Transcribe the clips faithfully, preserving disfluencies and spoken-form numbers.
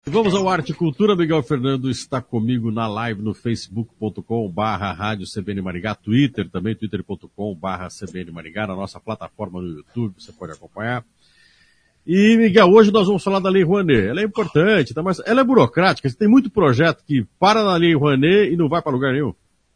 Vamos ao Arte e Cultura. Miguel Fernando está comigo na live no facebook ponto com barra rádio C B N Maringá, Twitter também, twitter ponto com barra C B N Maringá, na nossa plataforma no YouTube, você pode acompanhar. E, Miguel, hoje nós vamos falar da Lei Rouanet. Ela é importante, tá? Mas ela é burocrática, tem muito projeto que para na Lei Rouanet e não vai para lugar nenhum.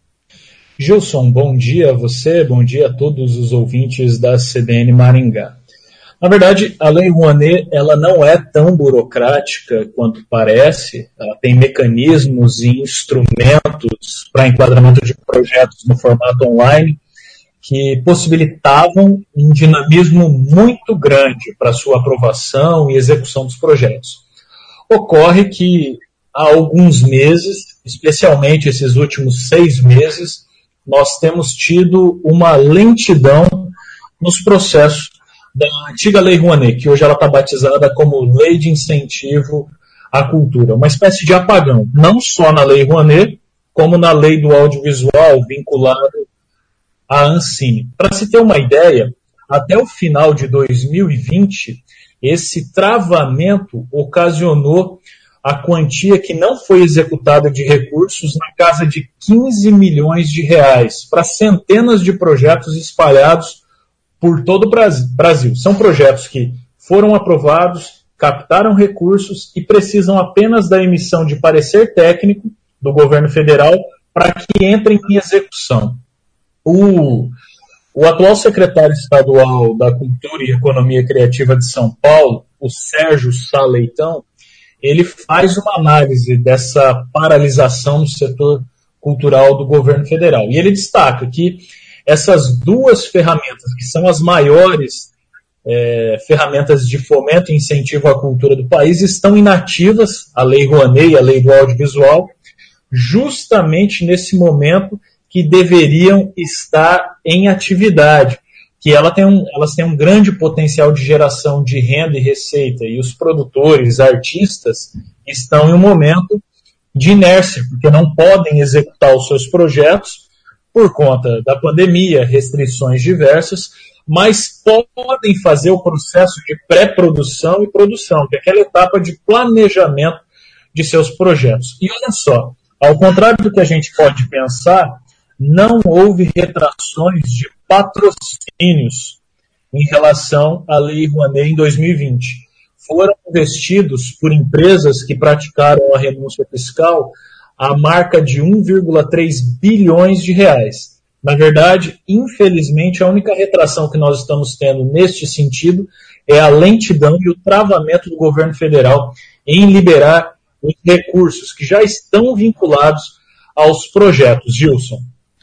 Gilson, bom dia a você, bom dia a todos os ouvintes da C B N Maringá. Na verdade, a Lei Rouanet ela não é tão burocrática quanto parece. Ela tem mecanismos e instrumentos para enquadramento de projetos no formato online que possibilitavam um dinamismo muito grande para sua aprovação e execução dos projetos. Ocorre que há alguns meses, especialmente esses últimos seis meses, nós temos tido uma lentidão nos processos da antiga Lei Rouanet, que hoje ela está batizada como Lei de Incentivo à Cultura. Uma espécie de apagão, não só na Lei Rouanet, como na Lei do Audiovisual vinculado à Ancine. Para se ter uma ideia, até o final de dois mil e vinte, esse travamento ocasionou a quantia que não foi executada de recursos na casa de quinze milhões de reais para centenas de projetos espalhados por todo o Brasil. São projetos que foram aprovados, captaram recursos e precisam apenas da emissão de parecer técnico do governo federal para que entrem em execução. O, o atual secretário estadual da Cultura e Economia Criativa de São Paulo, o Sérgio Sá Leitão, ele faz uma análise dessa paralisação no setor cultural do governo federal. E ele destaca que essas duas ferramentas, que são as maiores é, ferramentas de fomento e incentivo à cultura do país, estão inativas, a Lei Rouanet e a Lei do Audiovisual, justamente nesse momento que deveriam estar em atividade, que ela tem um, elas têm um grande potencial de geração de renda e receita, e os produtores, artistas, estão em um momento de inércia, porque não podem executar os seus projetos por conta da pandemia, restrições diversas, mas podem fazer o processo de pré-produção e produção, que é aquela etapa de planejamento de seus projetos. E olha só, ao contrário do que a gente pode pensar, não houve retrações de patrocínios em relação à Lei Rouanet em dois mil e vinte. Foram investidos por empresas que praticaram a renúncia fiscal a marca de um vírgula três bilhões de reais. Na verdade, infelizmente, a única retração que nós estamos tendo neste sentido é a lentidão e o travamento do governo federal em liberar os recursos que já estão vinculados aos projetos. Gilson.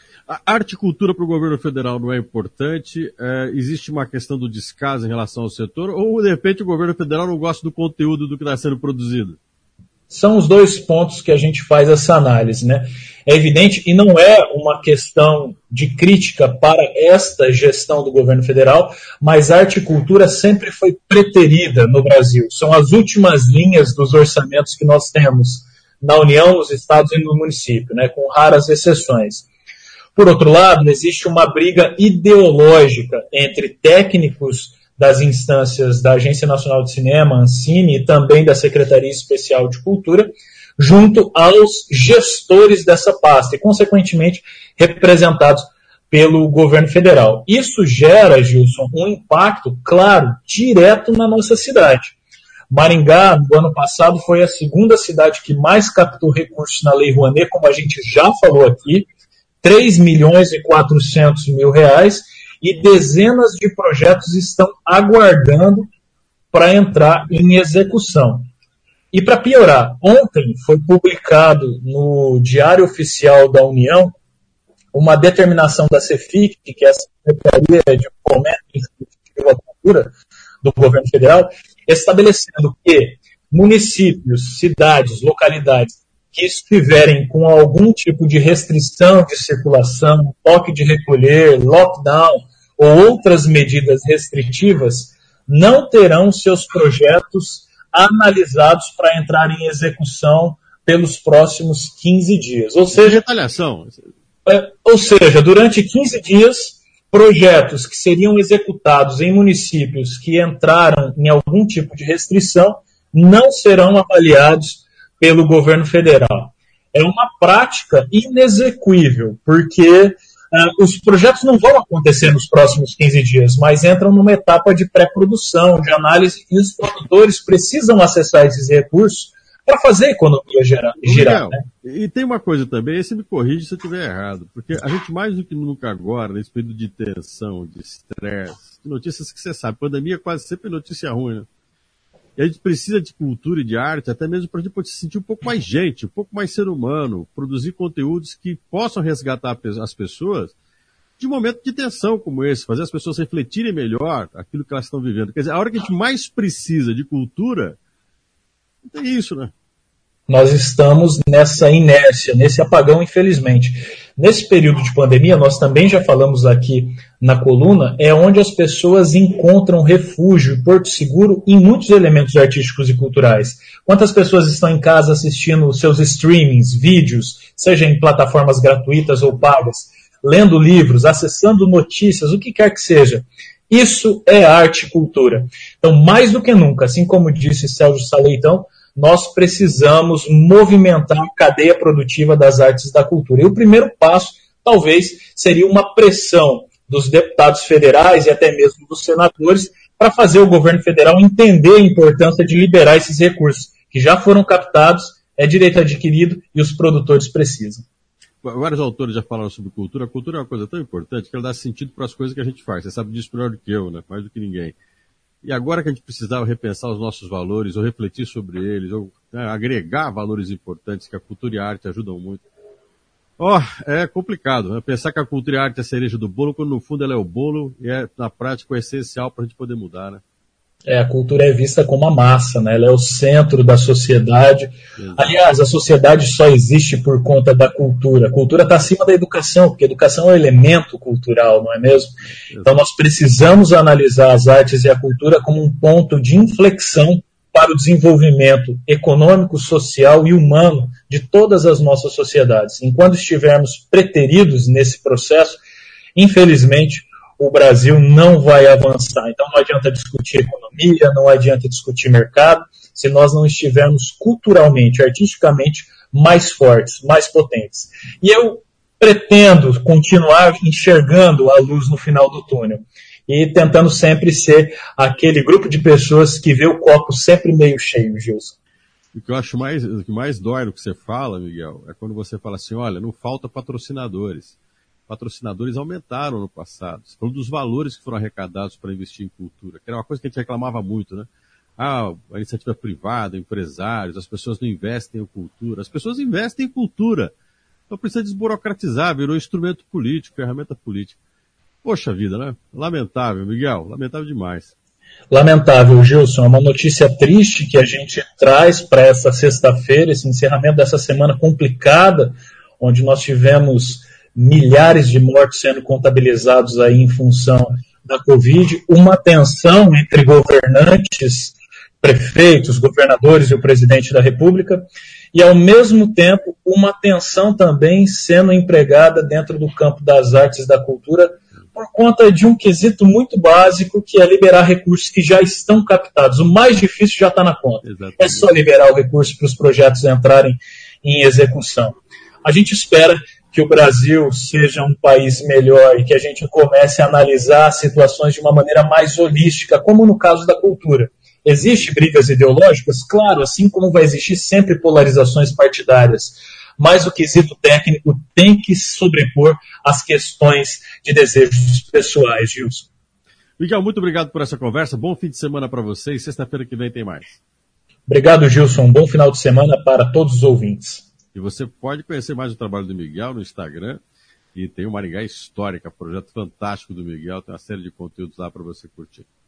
A arte e cultura para o governo federal não é importante? É, existe uma questão do descaso em relação ao setor? Ou, de repente, o governo federal não gosta do conteúdo do que está sendo produzido? São os dois pontos que a gente faz essa análise, né? É evidente, e não é uma questão de crítica para esta gestão do governo federal, mas arte e cultura sempre foi preterida no Brasil. São as últimas linhas dos orçamentos que nós temos na União, nos estados e no município, né? Com raras exceções. Por outro lado, existe uma briga ideológica entre técnicos das instâncias da Agência Nacional de Cinema, Ancine, e também da Secretaria Especial de Cultura, junto aos gestores dessa pasta, e, consequentemente, representados pelo governo federal. Isso gera, Gilson, um impacto, claro, direto na nossa cidade. Maringá, no ano passado, foi a segunda cidade que mais captou recursos na Lei Rouanet, como a gente já falou aqui, três milhões e quatrocentos mil reais, e dezenas de projetos estão aguardando para entrar em execução. E para piorar, ontem foi publicado no Diário Oficial da União uma determinação da CEFIC, que é a Secretaria de Fomento e Incentivo à Cultura do governo federal, estabelecendo que municípios, cidades, localidades que estiverem com algum tipo de restrição de circulação, toque de recolher, lockdown ou outras medidas restritivas, não terão seus projetos analisados para entrar em execução pelos próximos quinze dias. Ou seja, retaliação. É, ou seja, durante quinze dias, projetos que seriam executados em municípios que entraram em algum tipo de restrição não serão avaliados pelo governo federal. É uma prática inexequível, porque uh, os projetos não vão acontecer nos próximos quinze dias, mas entram numa etapa de pré-produção, de análise, e os produtores precisam acessar esses recursos para fazer a economia girar. girar né? E tem uma coisa também, esse me corrige se eu estiver errado, porque a gente mais do que nunca agora, nesse período de tensão, de estresse, de notícias que você sabe, pandemia quase sempre é notícia ruim, né? E a gente precisa de cultura e de arte, até mesmo para a gente poder se sentir um pouco mais gente, um pouco mais ser humano, produzir conteúdos que possam resgatar as pessoas de um momento de tensão como esse, fazer as pessoas refletirem melhor aquilo que elas estão vivendo. Quer dizer, a hora que a gente mais precisa de cultura, é isso, né? Nós estamos nessa inércia, nesse apagão, infelizmente. Nesse período de pandemia, nós também já falamos aqui na coluna, é onde as pessoas encontram refúgio, porto seguro em muitos elementos artísticos e culturais. Quantas pessoas estão em casa assistindo seus streamings, vídeos, seja em plataformas gratuitas ou pagas, lendo livros, acessando notícias, o que quer que seja. Isso é arte e cultura. Então, mais do que nunca, assim como disse Sérgio Saleitão, nós precisamos movimentar a cadeia produtiva das artes e da cultura. E o primeiro passo, talvez, seria uma pressão dos deputados federais e até mesmo dos senadores para fazer o governo federal entender a importância de liberar esses recursos, que já foram captados, é direito adquirido e os produtores precisam. Vários autores já falaram sobre cultura. A cultura é uma coisa tão importante que ela dá sentido para as coisas que a gente faz. Você sabe disso melhor do que eu, né? Mais do que ninguém. E agora que a gente precisava repensar os nossos valores, ou refletir sobre eles, ou né, agregar valores importantes, que a cultura e a arte ajudam muito. Ó, oh, é complicado, né? Pensar que a cultura e a arte é a cereja do bolo, quando no fundo ela é o bolo, e é, na prática, o essencial para a gente poder mudar, né? É, a cultura é vista como a massa, né? Ela é o centro da sociedade. Exato. Aliás, a sociedade só existe por conta da cultura. A cultura está acima da educação, porque a educação é um elemento cultural, não é mesmo? Exato. Então nós precisamos analisar as artes e a cultura como um ponto de inflexão para o desenvolvimento econômico, social e humano de todas as nossas sociedades. Enquanto estivermos preteridos nesse processo, infelizmente, o Brasil não vai avançar. Então não adianta discutir economia, não adianta discutir mercado, se nós não estivermos culturalmente, artisticamente mais fortes, mais potentes. E eu pretendo continuar enxergando a luz no final do túnel e tentando sempre ser aquele grupo de pessoas que vê o copo sempre meio cheio, Gilson. O que eu acho mais, o que mais dói no que você fala, Miguel, é quando você fala assim, olha, não falta patrocinadores. Patrocinadores aumentaram no passado. Você falou dos valores que foram arrecadados para investir em cultura, que era uma coisa que a gente reclamava muito, né? Ah, a iniciativa privada, empresários, as pessoas não investem em cultura. As pessoas investem em cultura. Então precisa desburocratizar, virou instrumento político, ferramenta política. Poxa vida, né? Lamentável, Miguel, lamentável demais. Lamentável, Gilson. É uma notícia triste que a gente traz para essa sexta-feira, esse encerramento dessa semana complicada, onde nós tivemos milhares de mortos sendo contabilizados aí em função da Covid, uma tensão entre governantes, prefeitos, governadores e o presidente da República, e ao mesmo tempo uma tensão também sendo empregada dentro do campo das artes e da cultura por conta de um quesito muito básico, que é liberar recursos que já estão captados. O mais difícil já está na conta. Exatamente. É só liberar o recurso para os projetos entrarem em execução. A gente espera que o Brasil seja um país melhor e que a gente comece a analisar situações de uma maneira mais holística, como no caso da cultura. Existem brigas ideológicas? Claro, assim como vai existir sempre polarizações partidárias, mas o quesito técnico tem que sobrepor as questões de desejos pessoais, Gilson. Miguel, muito obrigado por essa conversa, bom fim de semana para você e sexta-feira que vem tem mais. Obrigado, Gilson, um bom final de semana para todos os ouvintes. E você pode conhecer mais o trabalho do Miguel no Instagram, e tem o Maringá Histórica, projeto fantástico do Miguel, tem uma série de conteúdos lá para você curtir.